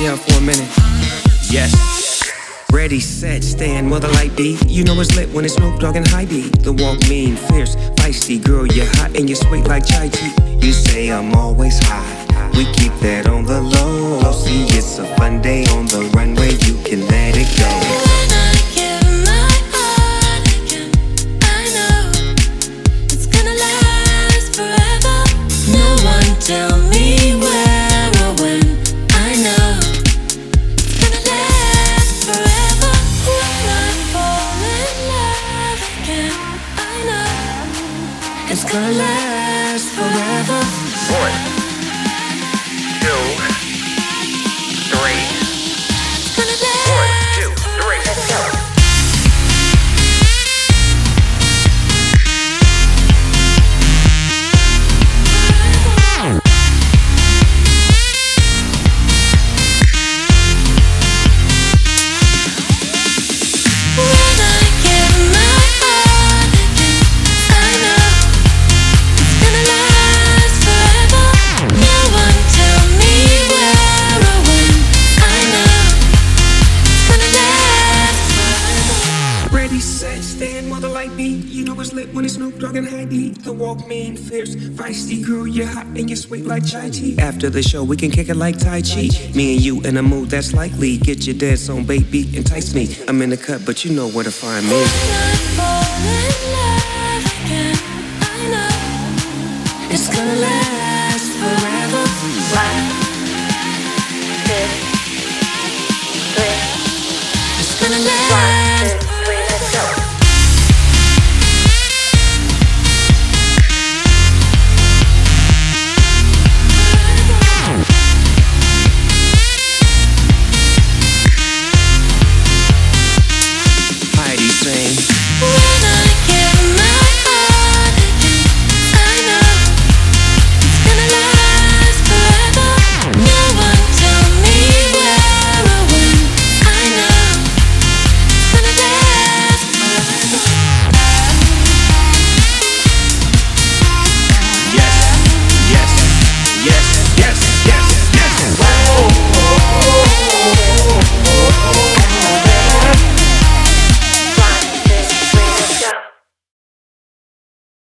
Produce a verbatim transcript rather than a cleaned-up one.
Yeah, for a minute. Yes. Ready, set, stand, will the light be? You know it's lit when it's Snoop Dogg and High D. The walk mean, fierce, feisty. Girl, you're hot and you're sweet like chai tea. You say I'm always high. We keep that on the low. See, it's a fun day on the runway. You can let it go. Tell me where or when. I know it's gonna last forever. When I fall in love again, I know it's gonna last forever. One, two, three. It's gonna last. One, two, three, let's go. When it's Snoop Dogg and High D. The walk mean, fierce, feisty. Girl, you're hot and you're sweet like chai tea. After the show, we can kick it like Tai Chi. Me and you in a mood that's likely. Get your dance on, baby, entice me. I'm in the cut, but you know where to find me. When I fall in love again, I know it's gonna last.